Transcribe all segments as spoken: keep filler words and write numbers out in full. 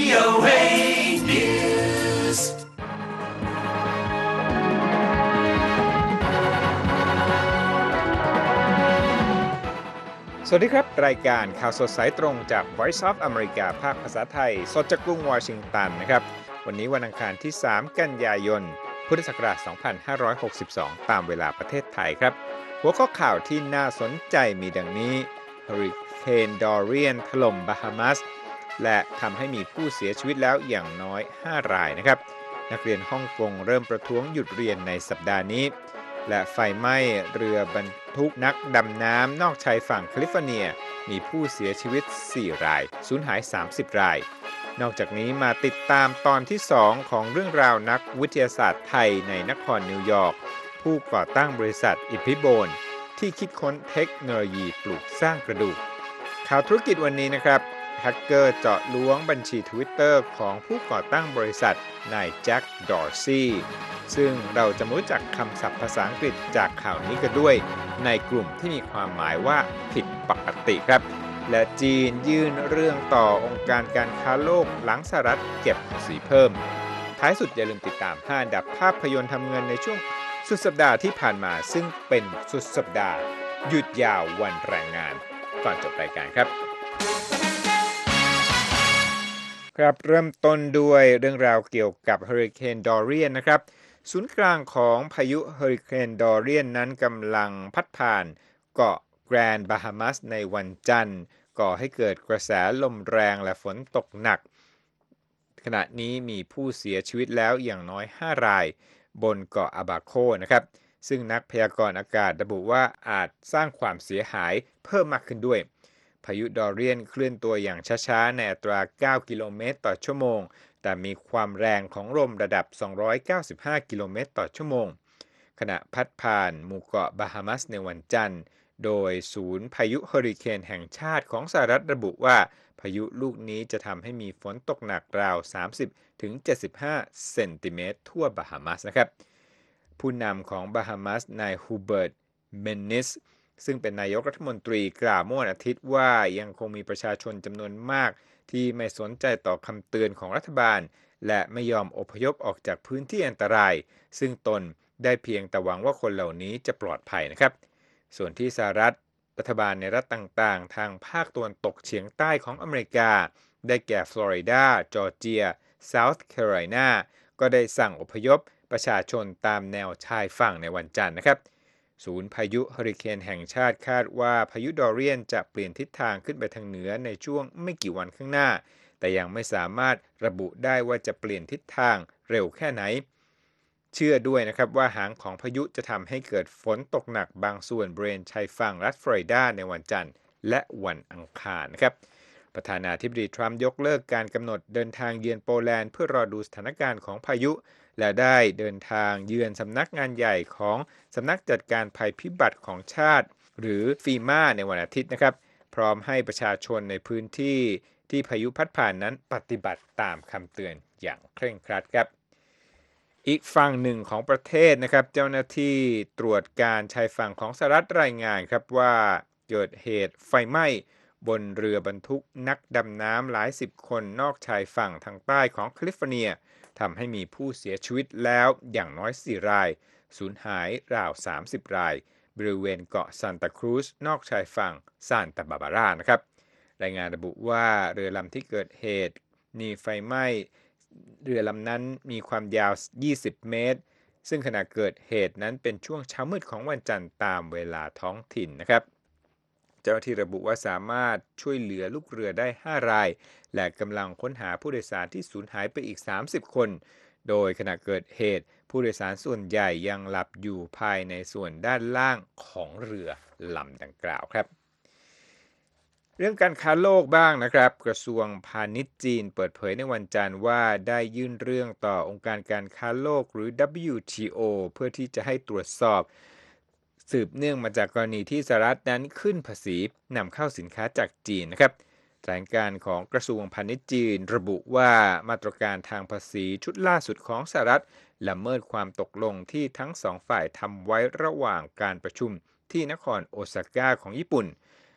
โอ เอ News สวัสดีครับรายการข่าวสดสายตรงจาก Voice of America ภาคภาษาไทยสดจากกรุงวอชิงตันนะครับวันนี้วันอังคารที่สามกันยายนพุทธศักราชสองพันห้าร้อยหกสิบสองตามเวลาประเทศไทยครับหัวข้อข่าวที่น่าสนใจมีดังนี้เฮอริเคนดอเรียนถล่มบาฮามาสและทำให้มีผู้เสียชีวิตแล้วอย่างน้อยห้ารายนะครับนักเรียนฮ่องกงเริ่มประท้วงหยุดเรียนในสัปดาห์นี้และไฟไหม้เรือบรรทุกนักดำน้ำนอกชายฝั่งแคลิฟอร์เนียมีผู้เสียชีวิตสี่รายสูญหายสามสิบรายนอกจากนี้มาติดตามตอนที่สองของเรื่องราวนักวิทยาศาสตร์ไทยในนครนิวยอร์กผู้ก่อตั้งบริษัทอิพิโบนที่คิดค้นเทคโนโลยีปลูกสร้างกระดูกข่าวธุรกิจวันนี้นะครับแฮกเกอร์เจาะล้วงบัญชี Twitter ของผู้ก่อตั้งบริษัทนายแจ็คดอร์ซี่ซึ่งเราจะรู้จักคำศัพท์ภาษาอังกฤษจากข่าวนี้กันด้วยในกลุ่มที่มีความหมายว่าผิดปกติครับและจีนยื่นเรื่องต่อองค์การการค้าโลกหลังสหรัฐเก็บภาษีเพิ่มท้ายสุดอย่าลืมติดตามห้าอันดับภาพยนตร์ทำเงินในช่วงสุดสัปดาห์ที่ผ่านมาซึ่งเป็นสุดสัปดาห์หยุดยาววันแรงงานก่อนจบรายการครับครับเริ่มต้นด้วยเรื่องราวเกี่ยวกับเฮอริเคนดอเรียนนะครับศูนย์กลางของพายุเฮอริเคนดอเรียนนั้นกำลังพัดผ่านเกาะแกรนด์บาฮามัสในวันจันทร์ก่อให้เกิดกระแสลมแรงและฝนตกหนักขณะนี้มีผู้เสียชีวิตแล้วอย่างน้อยห้ารายบนเกาะอาบาโคนะครับซึ่งนักพยากรณ์อากาศระบุว่าอาจสร้างความเสียหายเพิ่มมากขึ้นด้วยพายุดอเรียนเคลื่อนตัวอย่างช้าๆในอัตราเก้ากิโลเมตรต่อชั่วโมงแต่มีความแรงของลมระดับสองร้อยเก้าสิบห้ากิโลเมตรต่อชั่วโมงขณะพัดผ่านหมู่เกาะบาฮามัสในวันจันทร์โดยศูนย์พายุเฮอริเคนแห่งชาติของสหรัฐระบุว่าพายุลูกนี้จะทำให้มีฝนตกหนักราว สามสิบถึงเจ็ดสิบห้า เซนติเมตรทั่วบาฮามัสนะครับผู้นำของบาฮามัสนายฮูเบิร์ต เมนนิสซึ่งเป็นนายกรัฐมนตรีกล่าวเมื่อวันอาทิตย์ว่ายังคงมีประชาชนจำนวนมากที่ไม่สนใจต่อคำเตือนของรัฐบาลและไม่ยอมอพยพออกจากพื้นที่อันตรายซึ่งตนได้เพียงแต่หวังว่าคนเหล่านี้จะปลอดภัยนะครับส่วนที่สหรัฐรัฐบาลในรัฐต่างๆทางภาคตะวันตกเฉียงใต้ของอเมริกาได้แก่ฟลอริดาจอร์เจียเซาท์แคโรไลนาก็ได้สั่งอพยพประชาชนตามแนวชายฝั่งในวันจันทร์นะครับศูนย์พายุเฮอริเคนแห่งชาติคาดว่าพายุดอเรียนจะเปลี่ยนทิศทางขึ้นไปทางเหนือในช่วงไม่กี่วันข้างหน้าแต่ยังไม่สามารถระบุได้ว่าจะเปลี่ยนทิศทางเร็วแค่ไหนเชื่อด้วยนะครับว่าหางของพายุจะทำให้เกิดฝนตกหนักบางส่วนบริเวณชายฝั่งรัฐฟลอริดาในวันจันทร์และวันอังคารนะครับประธานาธิบดีทรัมป์ยกเลิกการกำหนดเดินทางเยือนโปแลนด์เพื่อรอดูสถานการณ์ของพายุและได้เดินทางเยือนสำนักงานใหญ่ของสำนักจัดการภัยพิบัติของชาติหรือฟีมาในวันอาทิตย์นะครับพร้อมให้ประชาชนในพื้นที่ที่พายุพัดผ่านนั้นปฏิบัติตามคำเตือนอย่างเคร่งครัดครับอีกฝั่งหนึ่งของประเทศนะครับเจ้าหน้าที่ตรวจการชายฝั่งของสหรัฐรายงานครับว่าเกิดเหตุไฟไหม้บนเรือบรรทุกนักดำน้ำหลายสิบคนนอกชายฝั่งทางใต้ของแคลิฟอร์เนียทำให้มีผู้เสียชีวิตแล้วอย่างน้อยสี่รายสูญหายราวสามสิบรายบริเวณเกาะซานตาครูซนอกชายฝั่งซานตาบาบารานะครับรายงานระบุว่าเรือลำที่เกิดเหตุมีไฟไหม้เรือลำนั้นมีความยาวยี่สิบเมตรซึ่งขณะเกิดเหตุนั้นเป็นช่วงเช้ามืดของวันจันทร์ตามเวลาท้องถิ่นนะครับเจ้าหน้าที่ระบุว่าสามารถช่วยเหลือลูกเรือได้ห้ารายและกำลังค้นหาผู้โดยสารที่สูญหายไปอีกสามสิบคนโดยขณะเกิดเหตุผู้โดยสารส่วนใหญ่ยังหลับอยู่ภายในส่วนด้านล่างของเรือลำดังกล่าวครับเรื่องการค้าโลกบ้างนะครับกระทรวงพาณิชย์จีนเปิดเผยในวันจันทร์ว่าได้ยื่นเรื่องต่อองค์การการค้าโลกหรือ ดับเบิลยู ที โอ เพื่อที่จะให้ตรวจสอบสืบเนื่องมาจากกรณีที่สหรัฐนั้นขึ้นภาษีนำเข้าสินค้าจากจีนนะครับแถลงการของกระทรวงพาณิชย์จีนระบุว่ามาตรการทางภาษีชุดล่าสุดของสหรัฐละเมิดความตกลงที่ทั้งสองฝ่ายทำไว้ระหว่างการประชุมที่นครโอซาก้าของญี่ปุ่น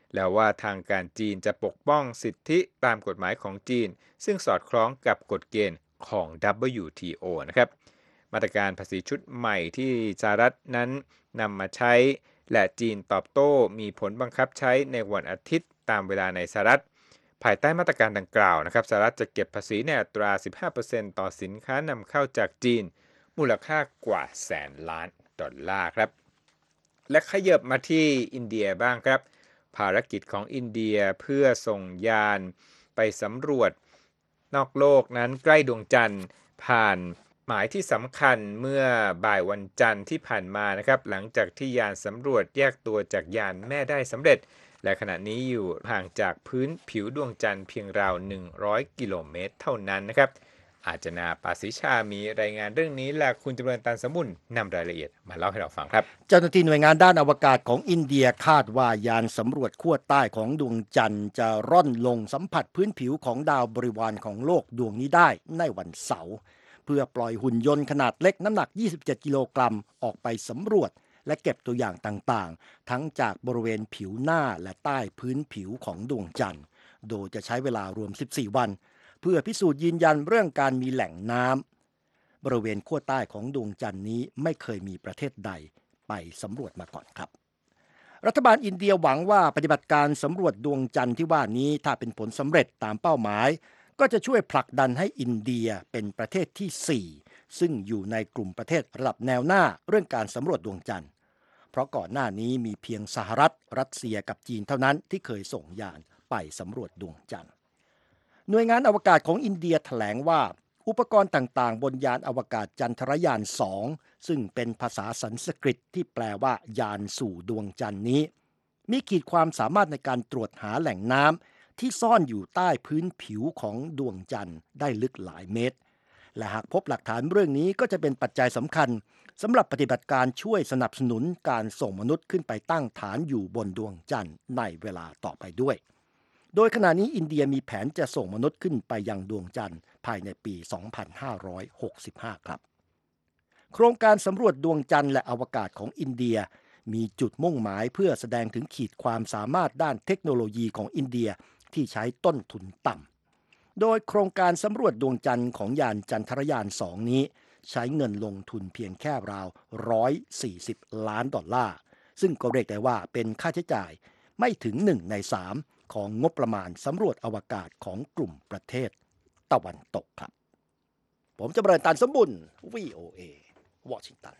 แล้วว่าทางการจีนจะปกป้องสิทธิตามกฎหมายของจีนซึ่งสอดคล้องกับกฎเกณฑ์ของ ดับเบิลยู ที โอ นะครับมาตรการภาษีชุดใหม่ที่สหรัฐนั้นนำมาใช้และจีนตอบโต้มีผลบังคับใช้ในวันอาทิตย์ตามเวลาในสหรัฐภายใต้มาตรการดังกล่าวนะครับสหรัฐจะเก็บภาษีในอัตรา สิบห้าเปอร์เซ็นต์ ต่อสินค้านำเข้าจากจีนมูลค่ากว่าแสนล้านดอลลาร์ครับและขยับมาที่อินเดียบ้างครับภารกิจของอินเดียเพื่อส่งยานไปสำรวจนอกโลกนั้นใกล้ดวงจันทร์ผ่านหมายที่สำคัญเมื่อบ่ายวันจันทร์ที่ผ่านมานะครับหลังจากที่ยานสำรวจแยกตัวจากยานแม่ได้สำเร็จและขณะนี้อยู่ห่างจากพื้นผิวดวงจันทร์เพียงราวหนึ่งร้อยกิโลเมตรเท่านั้นนะครับอาจนาปาสิชามีรายงานเรื่องนี้และคุณจำเริญตันสมุนนำรายละเอียดมาเล่าให้เราฟังครับเจ้าหน้าที่หน่วยงานด้านอวกาศของอินเดียคาดว่ายานสำรวจขั้วใต้ของดวงจันทร์จะร่อนลงสัมผัสพื้นผิวของดาวบริวารของโลกดวงนี้ได้ในวันเสาร์เพื่อปล่อยหุ่นยนต์ขนาดเล็กน้ำหนักยี่สิบเจ็ดกิโลกรัมออกไปสำรวจและเก็บตัวอย่างต่างๆทั้งจากบริเวณผิวหน้าและใต้พื้นผิวของดวงจันทร์โดยจะใช้เวลารวมสิบสี่วันเพื่อพิสูจน์ยืนยันเรื่องการมีแหล่งน้ำบริเวณขั้วใต้ของดวงจันทร์นี้ไม่เคยมีประเทศใดไปสำรวจมาก่อนครับรัฐบาลอินเดียหวังว่าปฏิบัติการสำรวจดวงจันทร์ที่ว่านี้ถ้าเป็นผลสำเร็จตามเป้าหมายก็จะช่วยผลักดันให้อินเดียเป็นประเทศที่สี่ซึ่งอยู่ในกลุ่มประเทศระดับแนวหน้าเรื่องการสำรวจดวงจันทร์เพราะก่อนหน้านี้มีเพียงสหรัฐรัสเซียกับจีนเท่านั้นที่เคยส่งยานไปสำรวจดวงจันทร์หน่วยงานอวกาศของอินเดียแถลงว่าอุปกรณ์ต่างๆบนยานอวกาศจันทรยานสองซึ่งเป็นภาษาสันสกฤตที่แปลว่ายานสู่ดวงจันทร์นี้มีขีดความสามารถในการตรวจหาแหล่งน้ำที่ซ่อนอยู่ใต้พื้นผิวของดวงจันทร์ได้ลึกหลายเมตรและหากพบหลักฐานเรื่องนี้ก็จะเป็นปัจจัยสำคัญสำหรับปฏิบัติการช่วยสนับสนุนการส่งมนุษย์ขึ้นไปตั้งฐานอยู่บนดวงจันทร์ในเวลาต่อไปด้วยโดยขณะนี้อินเดียมีแผนจะส่งมนุษย์ขึ้นไปยังดวงจันทร์ภายในปี สองพันห้าร้อยหกสิบห้า ครับโครงการสำรวจดวงจันทร์และอวกาศของอินเดียมีจุดมุ่งหมายเพื่อแสดงถึงขีดความสามารถด้านเทคโนโลยีของอินเดียที่ใช้ต้นทุนต่ำโดยโครงการสำรวจดวงจันทร์ของยานจันทรยานสองนี้ใช้เงินลงทุนเพียงแค่ราวหนึ่งร้อยสี่สิบล้านดอลลาร์ซึ่งก็เรียกได้ว่าเป็นค่าใช้จ่ายไม่ถึงหนึ่งในสามของงบประมาณสำรวจอวกาศของกลุ่มประเทศตะวันตกครับผมจำเริญตันสมบุญ วี โอ เอ วอชิงตัน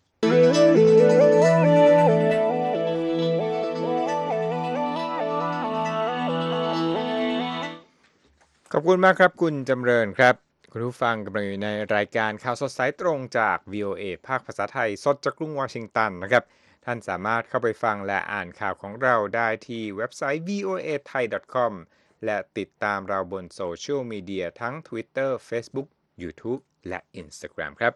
ขอบคุณมากครับคุณจำเริญครับคุณผู้ฟังกำลังอยู่ในรายการข่าวสดสายตรงจาก วี โอ เอ ภาคภาษาไทยสดจากกรุงวอชิงตันนะครับท่านสามารถเข้าไปฟังและอ่านข่าวของเราได้ที่เว็บไซต์ วี โอ เอ ไทย ดอท คอม และติดตามเราบนโซเชียลมีเดียทั้ง Twitter Facebook YouTube และ Instagram ครับ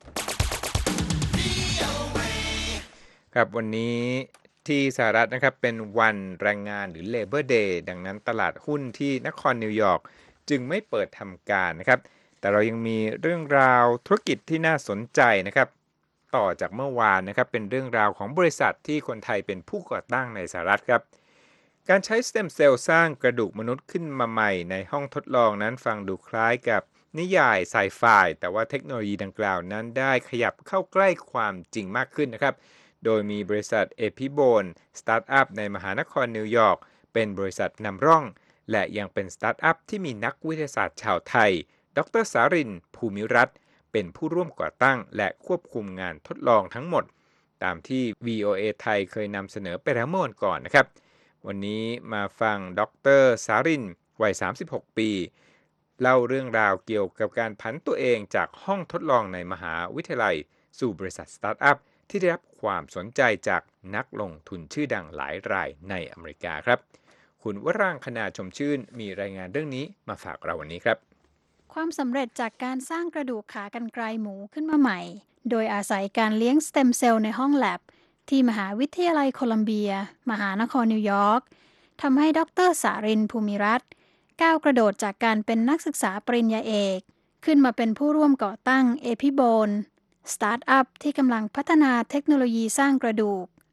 ครับวันนี้ที่สหรัฐนะครับเป็นวันแรงงานหรือ Labor Day ดังนั้นตลาดหุ้นที่นครนิวยอร์กจึงไม่เปิดทำการนะครับแต่เรายังมีเรื่องราวธุรกิจที่น่าสนใจนะครับต่อจากเมื่อวานนะครับเป็นเรื่องราวของบริษัทที่คนไทยเป็นผู้ก่อตั้งในสหรัฐครับการใช้สเต็มเซลล์สร้างกระดูกมนุษย์ขึ้นมาใหม่ในห้องทดลองนั้นฟังดูคล้ายกับนิยายไซไฟแต่ว่าเทคโนโลยีดังกล่าวนั้นได้ขยับเข้าใกล้ความจริงมากขึ้นนะครับโดยมีบริษัทเอพิโบนสตาร์ทอัพในมหานครนิวยอร์กเป็นบริษัทนำร่องและยังเป็นสตาร์ทอัพที่มีนักวิทยาศาสตร์ชาวไทยดร.สารินภูมิรัตน์เป็นผู้ร่วมก่อตั้งและควบคุมงานทดลองทั้งหมดตามที่ วี โอ เอ ไทยเคยนำเสนอไปแล้วเมื่อวันก่อนนะครับวันนี้มาฟังดร.สารินวัยสามสิบหกปีเล่าเรื่องราวเกี่ยวกับการผันตัวเองจากห้องทดลองในมหาวิทยาลัยสู่บริษัทสตาร์ทอัพที่ได้รับความสนใจจากนักลงทุนชื่อดังหลายรายในอเมริกาครับคุณวรางคณาชมชื่นมีรายงานเรื่องนี้มาฝากเราวันนี้ครับความสำเร็จจากการสร้างกระดูกขากรรไกรหมูขึ้นมาใหม่โดยอาศัยการเลี้ยงสเต็มเซลล์ในห้องแลบที่มหาวิทยาลัยโคลัมเบียมหานครนิวยอร์กทำให้ดร.สารินภูมิรัตน์ก้าวกระโดดจากการเป็นนักศึกษาปริญญาเอกขึ้นมาเป็นผู้ร่วมก่อตั้งเอพิโบนสตาร์ทอัพที่กำลังพัฒนาเทคโนโลยีสร้างกระดูก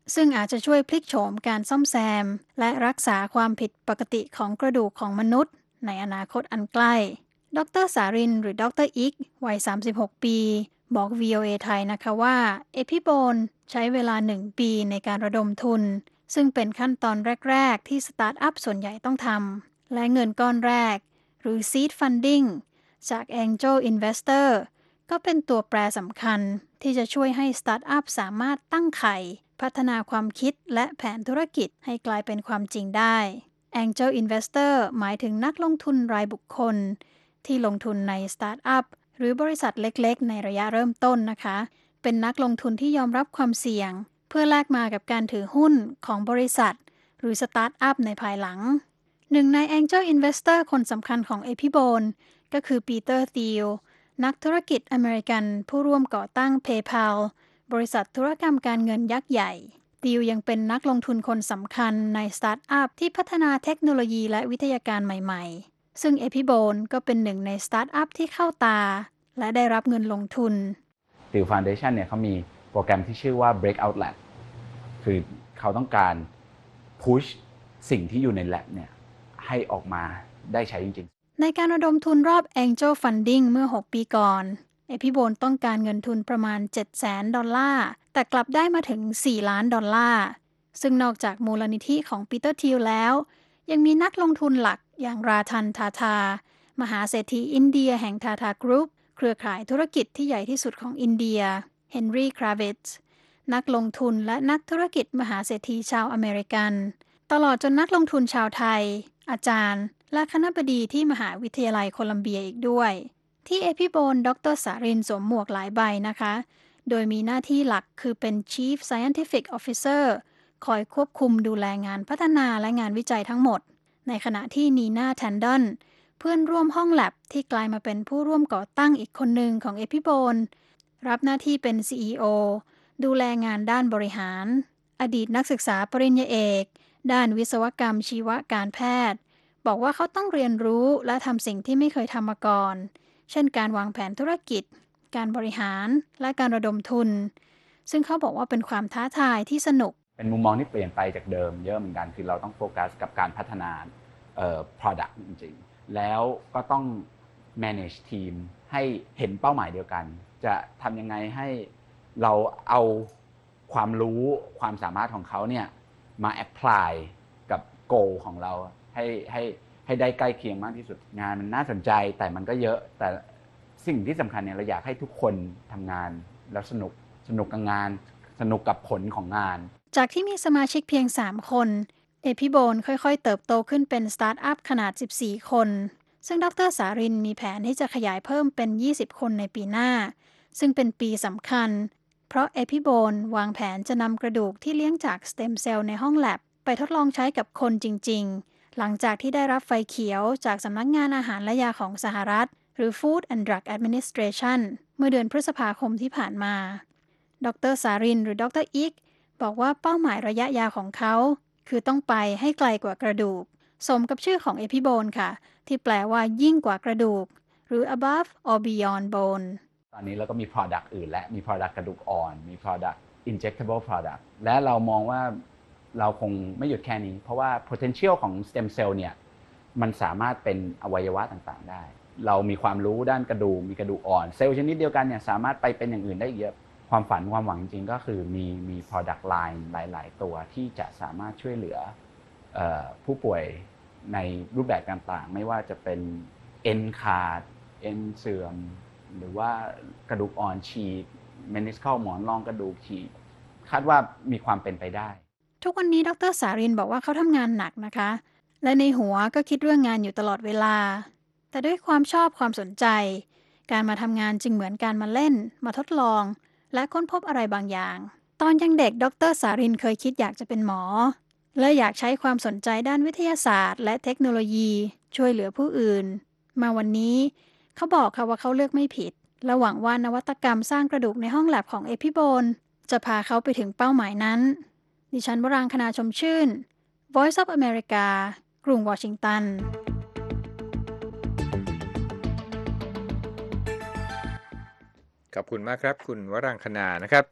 ซึ่งอาจจะช่วยพลิกโฉมการซ่อมแซมและรักษาความผิดปกติของกระดูกของมนุษย์ในอนาคตอันใกล้ดรสารินหรือดรอิกวัยสามสิบหกปีบอก วี โอ เอ ไทยนะคะว่าเอพิโบนใช้เวลาหนึ่งปีในการระดมทุนซึ่งเป็นขั้นตอนแรกๆที่สตาร์ทอัพส่วนใหญ่ต้องทำและเงินก้อนแรกหรือ Seed Funding จาก Angel Investor ก็เป็นตัวแปรสำคัญที่จะช่วยให้สตาร์ทอัพสามารถตั้งไข่พัฒนาความคิดและแผนธุรกิจให้กลายเป็นความจริงได้ Angel Investor หมายถึงนักลงทุนรายบุคคลที่ลงทุนในสตาร์ทอัพหรือบริษัทเล็กๆในระยะเริ่มต้นนะคะเป็นนักลงทุนที่ยอมรับความเสี่ยงเพื่อแลกมากับการถือหุ้นของบริษัทหรือสตาร์ทอัพในภายหลังหนึ่งใน Angel Investor คนสำคัญของ Epibone ก็คือปีเตอร์ ธีลนักธุรกิจอเมริกันผู้ร่วมก่อตั้ง PayPal บริษัทธุรกรรมการเงินยักษ์ใหญ่ธีลยังเป็นนักลงทุนคนสำคัญในสตาร์ทอัพที่พัฒนาเทคโนโลยีและวิทยาการใหม่ๆซึ่ง Epibone ก็เป็นหนึ่งในสตาร์ทอัพที่เข้าตาและได้รับเงินลงทุน Thiel Foundation เนี่ยเขามีโปรแกรมที่ชื่อว่า Breakout Lab คือเขาต้องการ push สิ่งที่อยู่ใน lab เนี่ยให้ออกมาได้ใช้จริงๆในการระดมทุนรอบ Angel Funding เมื่อหกปีก่อนเอพิโบนต้องการเงินทุนประมาณ เจ็ดแสน ดอลลาร์แต่กลับได้มาถึง สี่ ล้านดอลลาร์ซึ่งนอกจากมูลนิธิของปีเตอร์ ธีลแล้วยังมีนักลงทุนหลักอย่างราทัน ทาทามหาเศรษฐีอินเดียแห่งทาทากรุ๊ปเครือข่ายธุรกิจที่ใหญ่ที่สุดของอินเดียเฮนรี่ คราวิตซ์นักลงทุนและนักธุรกิจมหาเศรษฐีชาวอเมริกันตลอดจนนักลงทุนชาวไทยอาจารย์และคณบดีที่มหาวิทยาลัยโคลัมเบียอีกด้วยที่เอพิโบนดรสารินสวมหมวกหลายใบนะคะโดยมีหน้าที่หลักคือเป็น Chief Scientific Officer คอยควบคุมดูแลงานพัฒนาและงานวิจัยทั้งหมดในขณะที่นีน่า แทนดอนเพื่อนร่วมห้องแลบที่กลายมาเป็นผู้ร่วมก่อตั้งอีกคนหนึ่งของเอพิโบนรับหน้าที่เป็น ซี อี โอ ดูแลงานด้านบริหารอดีตนักศึกษาปริญญาเอกด้านวิศวกรรมชีวการแพทย์บอกว่าเขาต้องเรียนรู้และทำสิ่งที่ไม่เคยทำมาก่อนเช่นการวางแผนธุรกิจการบริหารและการระดมทุนซึ่งเขาบอกว่าเป็นความท้าทายที่สนุกเป็นมุมมองที่เปลี่ยนไปจากเดิมเยอะเหมือนกันคือเราต้องโฟกัสกับการพัฒนาเอ่อ product จริงๆแล้วก็ต้อง manage ทีมให้เห็นเป้าหมายเดียวกันจะทำยังไงให้เราเอาความรู้ความสามารถของเขาเนี่ยมา apply กับ goal ของเราให้ให้ให้ได้ใกล้เคียงมากที่สุดงานมันน่าสนใจแต่มันก็เยอะแต่สิ่งที่สำคัญเนี่ยเราอยากให้ทุกคนทำงานแล้วสนุกสนุกกับงานสนุกกับผลของงานจากที่มีสมาชิกเพียงสามคนเอพิโบนค่อยๆเติบโตขึ้นเป็นสตาร์ทอัพขนาดสิบสี่คนซึ่งดรสารินมีแผนที่จะขยายเพิ่มเป็นยี่สิบคนในปีหน้าซึ่งเป็นปีสำคัญเพราะเอพิโบนวางแผนจะนำกระดูกที่เลี้ยงจากสเต็มเซลล์ในห้องแลบไปทดลองใช้กับคนจริงๆหลังจากที่ได้รับไฟเขียวจากสำนักงานอาหารและยาของสหรัฐหรือ Food and Drug Administration เมื่อเดือนพฤษภาคมที่ผ่านมาดรสารินหรือดรอิกบอกว่าเป้าหมายระยะยาวของเขาคือต้องไปให้ไกลกว่ากระดูกสมกับชื่อของเอพิโบนค่ะที่แปลว่ายิ่งกว่ากระดูกหรือ above or beyond bone ตอนนี้เราก็มี product อื่นและมี product กระดูกอ่อนมี product injectable product และเรามองว่าเราคงไม่หยุดแค่นี้เพราะว่า potential ของ stem cell เนี่ยมันสามารถเป็นอวัยวะต่างๆได้เรามีความรู้ด้านกระดูกมีกระดูกอ่อนเซลล์ชนิดเดียวกันเนี่ยสามารถไปเป็นอย่างอื่นได้เยอะความฝันความหวังจริงๆก็คือมีมี product line หลายๆตัวที่จะสามารถช่วยเหลือเอ่อผู้ป่วยในรูปแบบต่างๆไม่ว่าจะเป็นเอ็นขาดเอ็นเสื่อมหรือว่ากระดูกอ่อนฉีกเมนิสคัลหมอนรองกระดูกฉีกคาดว่ามีความเป็นไปได้ทุกวันนี้ดรสารินบอกว่าเขาทำงานหนักนะคะและในหัวก็คิดเรื่องงานอยู่ตลอดเวลาแต่ด้วยความชอบความสนใจการมาทำงานจึงเหมือนการมาเล่นมาทดลองและค้นพบอะไรบางอย่างตอนยังเด็กดรสารินเคยคิดอยากจะเป็นหมอและอยากใช้ความสนใจด้านวิทยาศาสตร์และเทคโนโลยีช่วยเหลือผู้อื่นมาวันนี้เขาบอกค่ะว่าเขาเลือกไม่ผิดและหวังว่านวัตกรรมสร้างกระดูกในห้องแลบของเอพิโบนจะพาเขาไปถึงเป้าหมายนั้นดิฉันวรางคณาชมชื่น Voice of America กรุงวอชิงตันขอบคุณมากครับคุณวรังคณานะครับ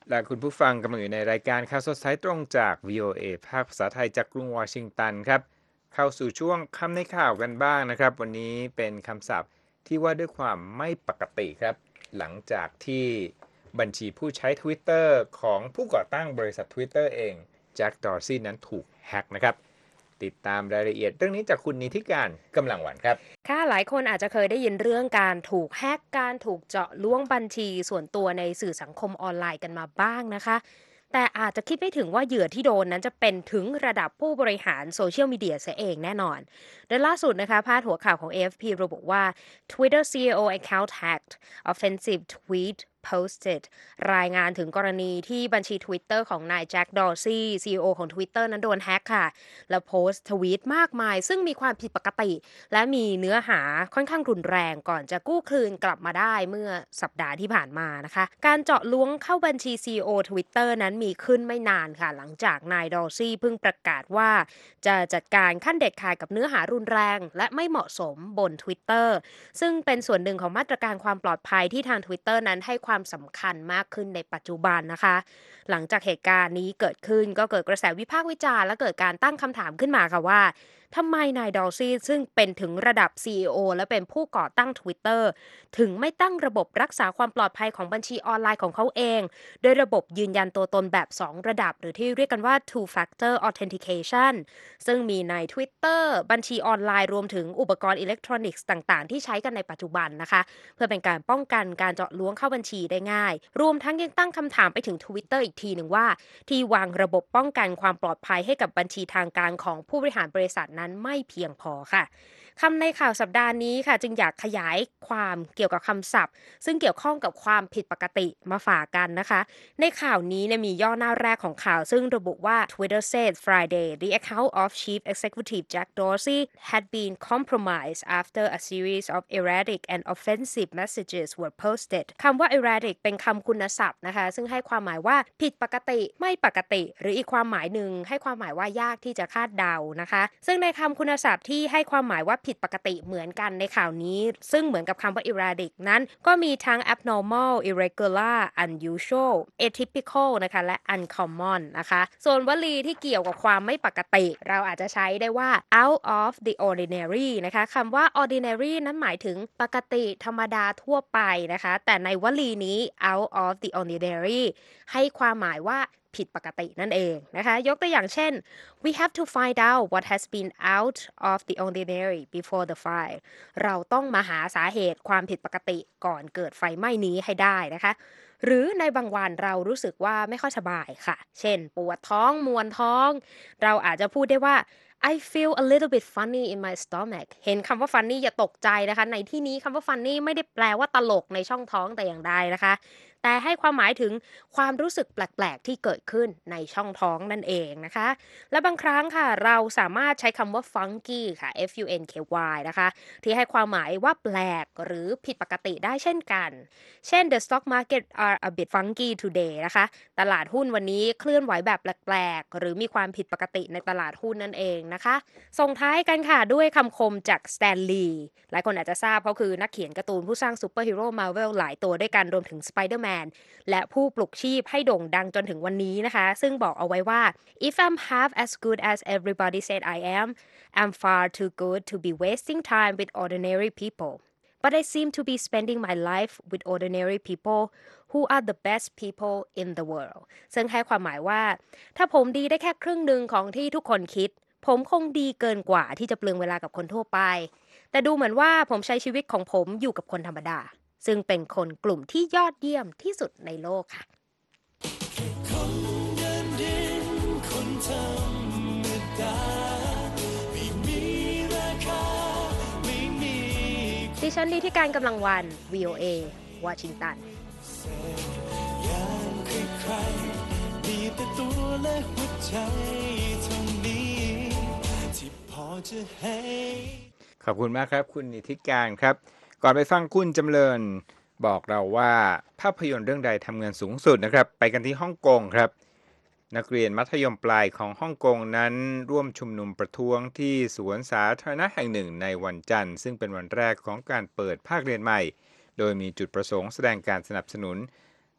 และคุณผู้ฟังกำลังอยู่ในรายการข่าวสดสายตรงจาก วี โอ เอ ภาคภาษาไทยจากกรุงวอชิงตันครับเข้าสู่ช่วงคำในข่าวกันบ้างนะครับวันนี้เป็นคำศัพท์ที่ว่าด้วยความไม่ปกติครับหลังจากที่บัญชีผู้ใช้ Twitter ของผู้ก่อตั้งบริษัท Twitter เองแจ็ค ดอร์ซี่นั้นถูกแฮ็กนะครับติดตามรายละเอียดเรื่องนี้จากคุณนิติการกำลังวันครับค่ะหลายคนอาจจะเคยได้ยินเรื่องการถูกแฮ็กการถูกเจาะล้วงบัญชีส่วนตัวในสื่อสังคมออนไลน์กันมาบ้างนะคะแต่อาจจะคิดไม่ถึงว่าเหยื่อที่โดนนั้นจะเป็นถึงระดับผู้บริหารโซเชียลมีเดียเสียเองแน่นอนโดยล่าสุดนะคะพาดหัวข่าวของ เอ เอฟ พี ระบุว่า Twitter ซี อี โอ account hacked offensive tweet posted รายงานถึงกรณีที่บัญชี Twitter ของนายแจ็ค ดอร์ซี่ ซี อี โอ ของ Twitter นั้นโดนแฮ็กค่ะและโพสต์ทวีตมากมายซึ่งมีความผิดปกติและมีเนื้อหาค่อนข้างรุนแรงก่อนจะกู้คืนกลับมาได้เมื่อสัปดาห์ที่ผ่านมานะคะการเจาะล้วงเข้าบัญชี ซี อี โอ Twitter นั้นมีขึ้นไม่นานค่ะหลังจากนาย ดอร์ซี่เพิ่งประกาศว่าจะจัดการขั้นเด็ดขาดกับเนื้อหารุนแรงและไม่เหมาะสมบน Twitter ซึ่งเป็นส่วนหนึ่งของมาตรการความปลอดภัยที่ทาง Twitter นั้นให้ความสำคัญมากขึ้นในปัจจุบันนะคะหลังจากเหตุการณ์นี้เกิดขึ้นก็เกิดกระแสวิพากษ์วิจารณ์และเกิดการตั้งคำถามขึ้นมาค่ะว่าทำไมนาย ดอร์ซี่ซึ่งเป็นถึงระดับ ซี อี โอ และเป็นผู้ก่อตั้ง Twitter ถึงไม่ตั้งระบบรักษาความปลอดภัยของบัญชีออนไลน์ของเขาเองโดยระบบยืนยันตัวตนแบบสองระดับหรือที่เรียกกันว่า two factor authentication ซึ่งมีใน Twitter บัญชีออนไลน์รวมถึงอุปกรณ์อิเล็กทรอนิกส์ต่างๆที่ใช้กันในปัจจุบันนะคะเพื่อเป็นการป้องกันการเจาะล้วงเข้าบัญชีได้ง่ายรวมทั้งยังตั้งคำถามไปถึง Twitter อีกทีหนึ่งว่าที่วางระบบป้องกันความปลอดภัยให้กับบัญชีทางการของผู้บริหารบริษัทนั้นไม่เพียงพอค่ะคำในข่าวสัปดาห์นี้ค่ะจึงอยากขยายความเกี่ยวกับคำศัพท์ซึ่งเกี่ยวข้องกับความผิดปกติมาฝากกันนะคะในข่าวนี้เนี่ยมีย่อหน้าแรกของข่าวซึ่งระบุว่า Twitter said Friday the account of Chief Executive Jack Dorsey had been compromised after a series of erratic and offensive messages were posted คำว่า erratic เป็นคำคุณศัพท์นะคะซึ่งให้ความหมายว่าผิดปกติไม่ปกติหรืออีกความหมายหนึ่งให้ความหมายว่ายากที่จะคาดเดานะคะซึ่งในคำคุณศัพท์ที่ให้ความหมายว่าผิดปกติเหมือนกันในข่าวนี้ซึ่งเหมือนกับคำว่า erratic นั้นก็มีทั้ง abnormal irregular unusual atypical นะคะและ uncommon นะคะส่วนวลีที่เกี่ยวกับความไม่ปกติเราอาจจะใช้ได้ว่า out of the ordinary นะคะคำว่า ordinary นั้นหมายถึงปกติธรรมดาทั่วไปนะคะแต่ในวลีนี้ out of the ordinary ให้ความหมายว่าผิดปกตินั่นเองนะคะยกตัวอย่างเช่น we have to find out what has been out of the ordinary before the fire เราต้องมาหาสาเหตุความผิดปกติก่อนเกิดไฟไหม้นี้ให้ได้นะคะหรือในบางวันเรารู้สึกว่าไม่ค่อยสบายค่ะเช่นปวดท้องมวนท้องเราอาจจะพูดได้ว่า I feel a little bit funny in my stomach เห็นคำว่า funny อย่าตกใจนะคะในที่นี้คำว่า funny ไม่ได้แปลว่าตลกในช่องท้องแต่อย่างใดนะคะแต่ให้ความหมายถึงความรู้สึกแปลกๆที่เกิดขึ้นในช่องท้องนั่นเองนะคะและบางครั้งค่ะเราสามารถใช้คำว่า funky ค่ะ F U N K Y นะคะที่ให้ความหมายว่าแปลกหรือผิดปกติได้เช่นกันเช่น the stock market are a bit funky today นะคะตลาดหุ้นวันนี้เคลื่อนไหวแบบแปลกๆหรือมีความผิดปกติในตลาดหุ้นนั่นเองนะคะส่งท้ายกันค่ะด้วยคำคมจากสแตนลีย์หลายคนอาจจะทราบเขาคือนักเขียนการ์ตูนผู้สร้างซูเปอร์ฮีโร่มาร์เวลหลายตัวด้วยกันรวมถึงสไปเดอร์แมนและผู้ปลุกชีพให้โด่งดังจนถึงวันนี้นะคะซึ่งบอกเอาไว้ว่า if I'm half as good as everybody said I am I'm far too good to be wasting time with ordinary people but I seem to be spending my life with ordinary people who are the best people in the world ซึ่งให้ความหมายว่าถ้าผมดีได้แค่ครึ่งหนึ่งของที่ทุกคนคิดผมคงดีเกินกว่าที่จะเปลืองเวลากับคนทั่วไปแต่ดูเหมือนว่าผมใช้ชีวิตของผมอยู่กับคนธรรมดาซึ่งเป็นคนกลุ่มที่ยอดเยี่ยมที่สุดในโลกค่ะคนเดินดินคนธรรมดาไม่มีราคาไม่มีดิฉันลีที่การกำลังวัน วี โอ เอ วอชิงตันอย่างใครๆมีแต่ตัวและหัวใจเท่านี้ที่พอจะให้ขอบคุณมากครับคุณนิติการครับก่อนไปฟังคุณจำเริญบอกเราว่าภาพยนตร์เรื่องใดทำเงินสูงสุดนะครับไปกันที่ฮ่องกงครับนักเรียนมัธยมปลายของฮ่องกงนั้นร่วมชุมนุมประท้วงที่สวนสาธารณะแห่งหนึ่งในวันจันทร์ซึ่งเป็นวันแรกของการเปิดภาคเรียนใหม่โดยมีจุดประสงค์แสดงการสนับสนุน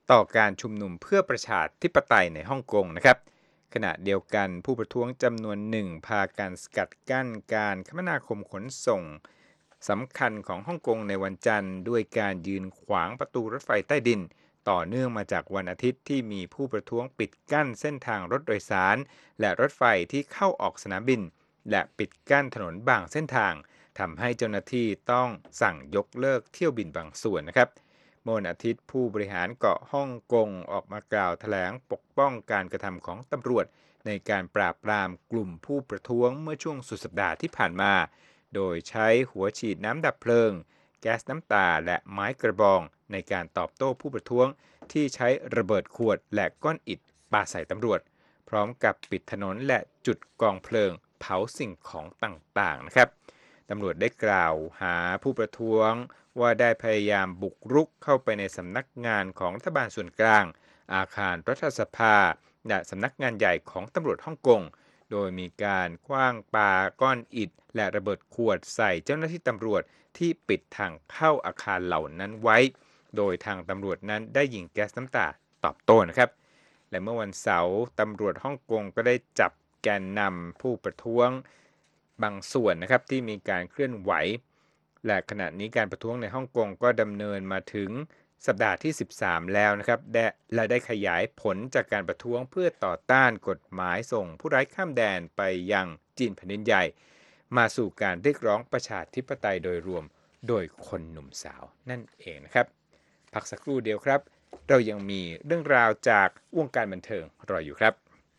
ต่อการชุมนุมเพื่อประชาธิปไตยในฮ่องกงนะครับขณะเดียวกันผู้ประท้วงจำนวนหนึ่งพากันสกัดกั้นการคมนาคมขนส่งสำคัญของฮ่องกงในวันจันทร์ด้วยการยืนขวางประตูรถไฟใต้ดินต่อเนื่องมาจากวันอาทิตย์ที่มีผู้ประท้วงปิดกั้นเส้นทางรถโดยสารและรถไฟที่เข้าออกสนามบินและปิดกั้นถนนบางเส้นทางทำให้เจ้าหน้าที่ต้องสั่งยกเลิกเที่ยวบินบางส่วนนะครับเมื่อวันอาทิตย์ผู้บริหารเกาะฮ่องกงออกมากล่าวแถลงปกป้องการกระทำของตำรวจในการปราบปรามกลุ่มผู้ประท้วงเมื่อช่วงสุดสัปดาห์ที่ผ่านมาโดยใช้หัวฉีดน้ำดับเพลิงแก๊สน้ำตาและไม้กระบองในการตอบโต้ผู้ประท้วงที่ใช้ระเบิดขวดและก้อนอิฐปาใส่ตำรวจพร้อมกับปิดถนนและจุดกองเพลิงเผาสิ่งของต่างๆนะครับตำรวจได้กล่าวหาผู้ประท้วงว่าได้พยายามบุกรุกเข้าไปในสำนักงานของรัฐบาลส่วนกลางอาคารรัฐสภาและสำนักงานใหญ่ของตำรวจฮ่องกงโดยมีการขว้างปาก้อนอิฐและระเบิดขวดใส่เจ้าหน้าที่ตำรวจที่ปิดทางเข้าอาคารเหล่านั้นไว้โดยทางตำรวจนั้นได้ยิงแก๊สน้ำตาตอบโต้นะครับและเมื่อวันเสาร์ตำรวจฮ่องกงก็ได้จับแกนนำผู้ประท้วงบางส่วนนะครับที่มีการเคลื่อนไหวและขณะนี้การประท้วงในฮ่องกงก็ดำเนินมาถึงสัปดาห์ที่สิบสามแล้วนะครับและได้ขยายผลจากการประท้วงเพื่อต่อต้านกฎหมายส่งผู้ไร้ข้ามแดนไปยังจีนแผ่นดินใหญ่มาสู่การเรียกร้องประชาธิปไตยโดยรวมโดยคนหนุ่มสาวนั่นเองนะครับพักสักครู่เดียวครับเรายังมีเรื่องราวจากวงการบันเทิงรออยู่ครับ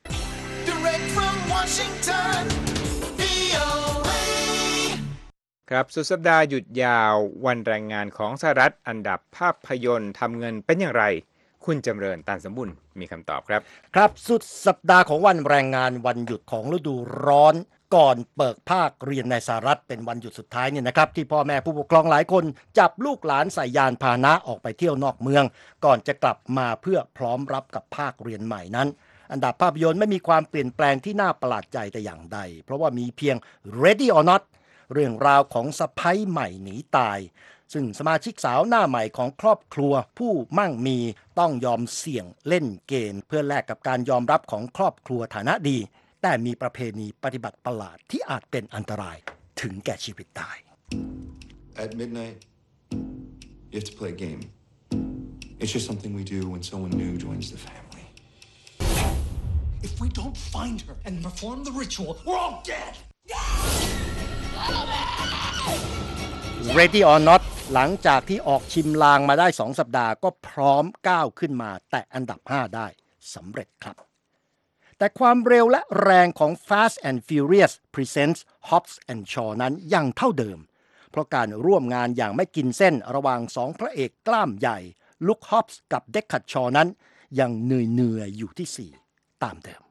Direct from Washington วี โอ เอครับสุดสัปดาห์หยุดยาววันแรงงานของสหรัฐอันดับภาพยนตร์ทำเงินเป็นอย่างไรคุณจำเริญตันสมบุญมีคำตอบครับครับสุดสัปดาห์ของวันแรงงานวันหยุดของฤดูร้อนก่อนเปิดภาคเรียนในสหรัฐเป็นวันหยุดสุดท้ายเนี่ยนะครับที่พ่อแม่ผู้ปกครองหลายคนจับลูกหลานใส่ยานพาหนะออกไปเที่ยวนอกเมืองก่อนจะกลับมาเพื่อพร้อมรับกับภาคเรียนใหม่นั้นอันดับภาพยนตร์ไม่มีความเปลี่ยนแปลงที่น่าประหลาดใจแต่อย่างใดเพราะว่ามีเพียง Ready or Not เรื่องราวของสะใภ้ใหม่หนีตายซึ่งสมาชิกสาวหน้าใหม่ของครอบครัวผู้มั่งมีต้องยอมเสี่ยงเล่นเกมเพื่อแลกกับการยอมรับของครอบครัวฐานะดีแต่มีประเพณีปฏิบัติประหลาดที่อาจเป็นอันตรายถึงแก่ชีวิตตาย At midnight, you have to play a game. It's just something we do when someone new joins the family. If we don't find her and perform the ritual, we're all dead. Ready or Not หลังจากที่ออกชิมลางมาได้สองสัปดาห์ก็พร้อมก้าวขึ้นมาแตะอันดับห้าได้สำเร็จครับแต่ความเร็วและแรงของ Fast and Furious Presents Hobbs and Shaw นั้นยังเท่าเดิมเพราะการร่วมงานอย่างไม่กินเส้นระหว่างสองพระเอกกล้ามใหญ่ลุค Hobbs กับเด็กขัดชอนั้นยังเหนื่อยๆอยู่ที่สี่ตามเดิม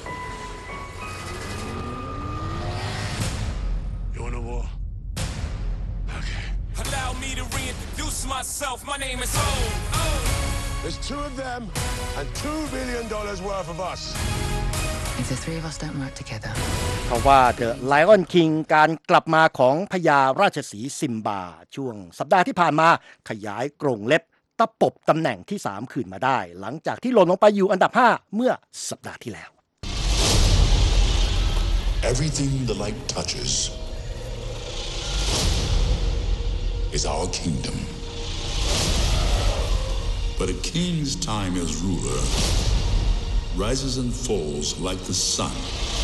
Allow me to reintroduce myself. My name is Ho. There's two of them and two billion dollars worth of us. If the three of us don't work together. เพราะว่า The Lion King การกลับมาของพญาราชสีห์ซิมบาช่วงสัปดาห์ที่ผ่านมาขยายกรงเล็บตะปบตำแหน่งที่สามคืนมาได้หลังจากที่หล่นลงไปอยู่อันดับห้าเมื่อสัปดาห์ที่แล้ว Everything the light touches is our kingdom. But a king's time as ruler rises and falls like the sun.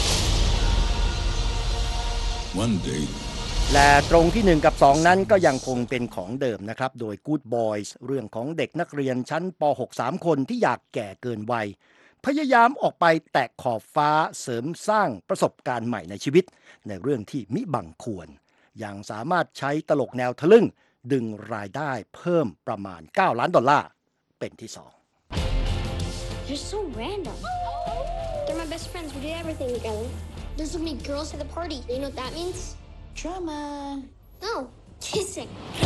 One day และตรงที่หนึ่งกับสองนั้นก็ยังคงเป็นของเดิมนะครับโดย Good Boys เรื่องของเด็กนักเรียนชั้นป หก สามคนที่อยากแก่เกินวัยพยายามออกไปแตะขอบฟ้าเสริมสร้างประสบการณ์ใหม่ในชีวิตในเรื่องที่มิบังควรยังสามารถใช้ตลกแนวทะลึ่งดึงรายได้เพิ่มประมาณเก้าล้านดอลลาร์เป็นที่สอง You're so random. They're my best friends. We do everything together. There's so many girls at the party. You know what that means? Drama. No, kissing.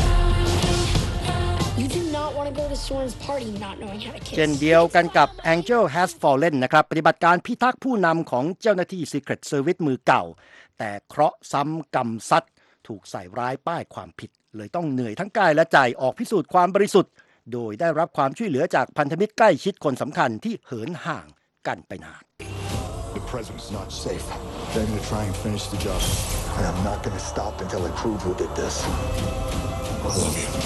You do not want to go to Soren's party not knowing how to kiss. เช่นเดียวกันกับ Angel Has Fallen นะครับปฏิบัติการพิทักษ์ผู้นำของเจ้าหน้าที่ Secret Service มือเก่าแต่เคราะห์ซ้ำกรรมซัดถูกใส่ร้ายป้ายความผิดเลยต้องเหนื่อยทั้งกายและใจออกพิสูจน์ความบริสุทธิ์โดยได้รับความช่วยเหลือจากพันธมิตรใกล้ชิดคนสำคัญที่เหินห่างกันไปนาน The president's not safe. They're going to try and finish the job. And I'm not going to stop until I prove who did this. I love you.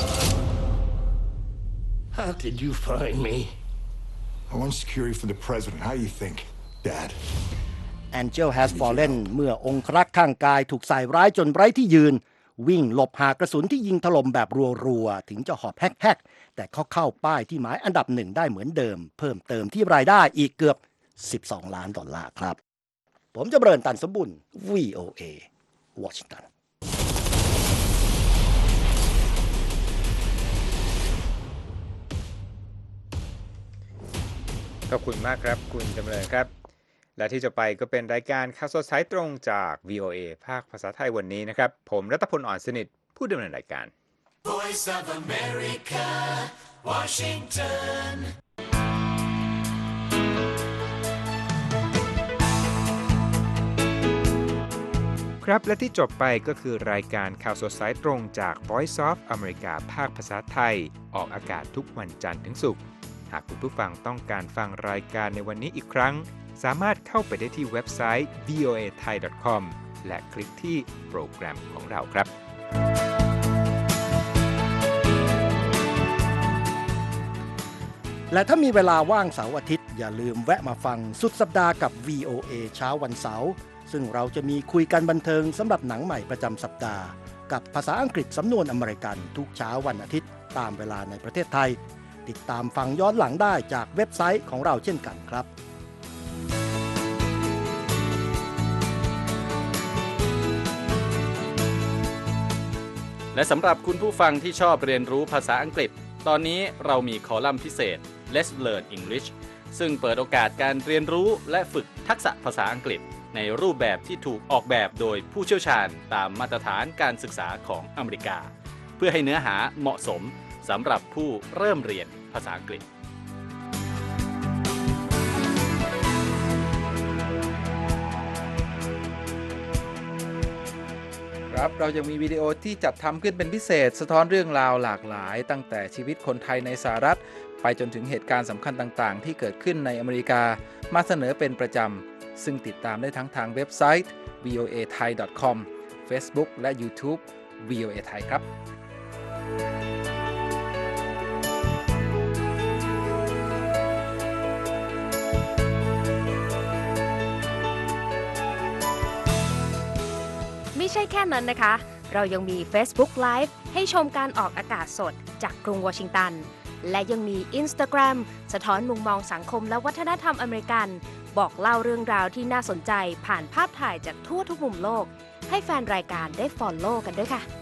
How did you find me? I want security for the president. How do you think, Dad? Angel has fallen เมื่อองครักษ์ข้างกายถูกใส่ร้ายจนไร้ที่ยืนวิ่งหลบหากระสุนที่ยิงถล่มแบบรัวๆถึงจะหอบแฮกๆแต่เขาเข้าป้ายที่หมายอันดับหนึ่งได้เหมือนเดิมเพิ่มเติมที่รายได้อีกเกือบสิบสองล้านดอลลาร์ครับผมจะเบิร์นตันสมบุญ วี โอ เอ วอชิงตันขอบคุณมากครับคุณจำเริญครับและที่จะไปก็เป็นรายการข่าวสดสายตรงจาก วี โอ เอ ภาคภาษาไทยวันนี้นะครับผมรัตพล อ่อนสนิทผู้ดำเนินรายการ Voice of America Washington ครับและที่จบไปก็คือรายการข่าวสดสายตรงจาก Voice of America ภาคภาษาไทยออกอากาศทุกวันจันทร์ถึงศุกร์หากคุณผู้ฟังต้องการฟังรายการในวันนี้อีกครั้งสามารถเข้าไปได้ที่เว็บไซต์ วี โอ เอ ไทย ดอท คอม และคลิกที่โปรแกรมของเราครับและถ้ามีเวลาว่างเสาร์อาทิตย์อย่าลืมแวะมาฟังสุดสัปดาห์กับ วี โอ เอ เช้าวันเสาร์ซึ่งเราจะมีคุยกันบันเทิงสำหรับหนังใหม่ประจำสัปดาห์กับภาษาอังกฤษสำนวนอเมริกันทุกเช้าวันอาทิตย์ตามเวลาในประเทศไทยติดตามฟังย้อนหลังได้จากเว็บไซต์ของเราเช่นกันครับและสำหรับคุณผู้ฟังที่ชอบเรียนรู้ภาษาอังกฤษตอนนี้เรามีคอลัมน์พิเศษ Let's Learn English ซึ่งเปิดโอกาสการเรียนรู้และฝึกทักษะภาษาอังกฤษในรูปแบบที่ถูกออกแบบโดยผู้เชี่ยวชาญตามมาตรฐานการศึกษาของอเมริกาเพื่อให้เนื้อหาเหมาะสมสำหรับผู้เริ่มเรียนภาษาอังกฤษครับเรายังมีวิดีโอที่จัดทำขึ้นเป็นพิเศษสะท้อนเรื่องราวหลากหลายตั้งแต่ชีวิตคนไทยในสหรัฐไปจนถึงเหตุการณ์สำคัญต่างๆที่เกิดขึ้นในอเมริกามาเสนอเป็นประจำซึ่งติดตามได้ทั้งทางเว็บไซต์ วี โอ เอ ไทย ดอท คอม Facebook และ YouTube วี โอ เอ ไทยครับไม่ใช่แค่นั้นนะคะเรายังมี Facebook Live ให้ชมการออกอากาศสดจากกรุงวอชิงตันและยังมี Instagram สะท้อนมุมมองสังคมและวัฒนธรรมอเมริกันบอกเล่าเรื่องราวที่น่าสนใจผ่านภาพถ่ายจากทั่วทุกมุมโลกให้แฟนรายการได้ follow กันด้วยค่ะ